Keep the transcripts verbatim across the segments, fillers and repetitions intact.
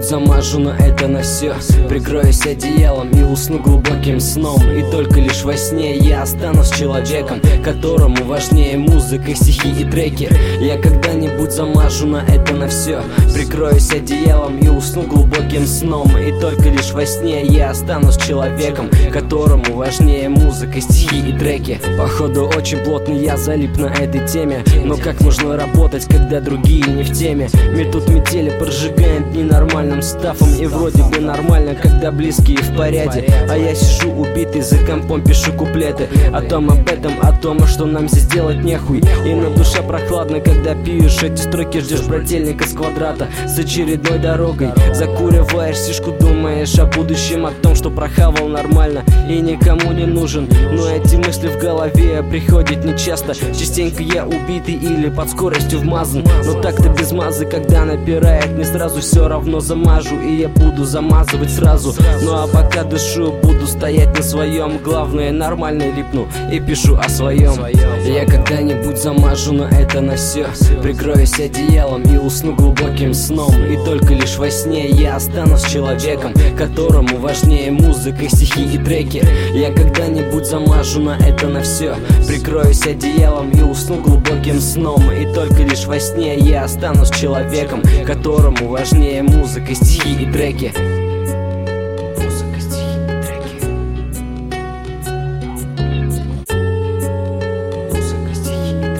замажу на это на все, прикроюсь одеялом и усну глубоким сном. И только лишь во сне я останусь человеком, которому важнее музыка, стихи и треки. Я когда-нибудь замажу на это на все, прикроюсь одеялом и усну глубоким сном. И только лишь во сне я останусь человеком, которому важнее музыка, стихи и треки. Походу очень плотно я залип на этой теме, но как можно работать, когда другие не в теме? Метут метели, прожигаем дни нормальным стафом. И вроде бы нормально, когда близкие в порядке, а я сижу убитый за компом, пишу куплеты о том, об этом, о том, что нам здесь делать нехуй. И на душе прохладно, когда пьешь эти строки, ждешь брательника с квадрата с очередной дорогой. Закуриваешь сишку, думаешь о будущем, о том, что прохавал нормально и никому не нужен. Но эти мысли в голове приходят нечасто. Частенько я убитый или под скоростью вмазан, но так-то без мазы, когда напирает, не сразу все равно замажу. И я буду замазывать сразу. Ну а пока дышу, буду стоять на своем. Главное, нормально липну и пишу о своем. Я когда-нибудь замажу на это на все, прикроюсь одеялом и усну глубоким сном. И только лишь во сне я останусь человеком, которому важнее музыка, стихи и треки. Я когда-нибудь замажу на это на все, прикроюсь одеялом и усну глубоким сном. И только лишь во сне я останусь человеком, которому важнее музыка, стихи и треки. Музыка, стихи и треки. Музыка, стихи и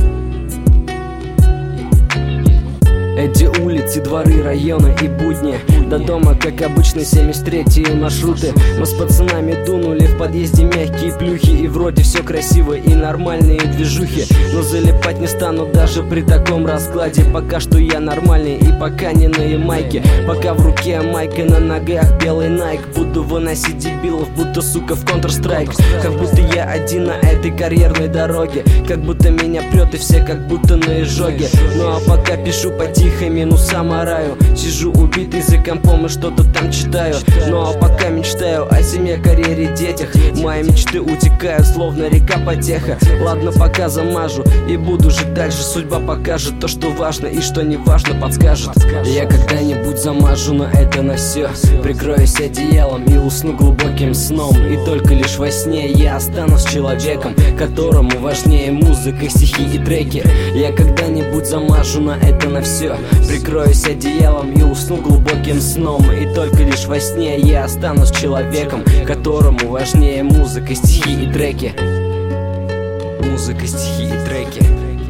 треки. Эти улицы, дворы, районы и будни. До дома, как обычно, семьдесят третьи маршруты. Мы с пацанами дунули в подъезде мягкие плюхи. И вроде все красиво и нормальные движухи, но залипать не стану даже при таком раскладе. Пока что я нормальный и пока не на Ямайке. Пока в руке майка, на ногах белый Nike. Буду выносить дебилов, будто сука в Counter-Strike. Как будто я один на этой карьерной дороге, как будто меня прет и все как будто на изжоге. Ну а пока пишу по-тихому, самараю. Сижу убитый за компом и что-то там читаю. Ну а пока мечтаю о семье, карьере, детях. Мои мечты утекают, словно река потеха. Ладно, пока замажу и буду жить дальше. Судьба покажет то, что важно и что не важно, подскажет. Я когда-нибудь замажу на это на все, прикроюсь одеялом и усну глубоким сном. И только лишь во сне я останусь человеком, которому важнее музыка, стихи и треки. Я когда-нибудь замажу на это на все, прикроюсь одеялом и усну глубоким сном. И только лишь во сне я останусь человеком, которому важнее музыка, стихи и треки. Музыка, стихи и треки.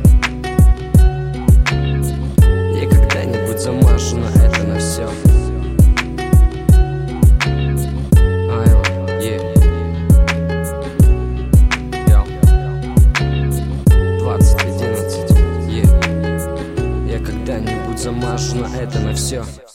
Я когда-нибудь замажу на это на все. двадцать одиннадцать, yeah. Я когда-нибудь замажу на это на все.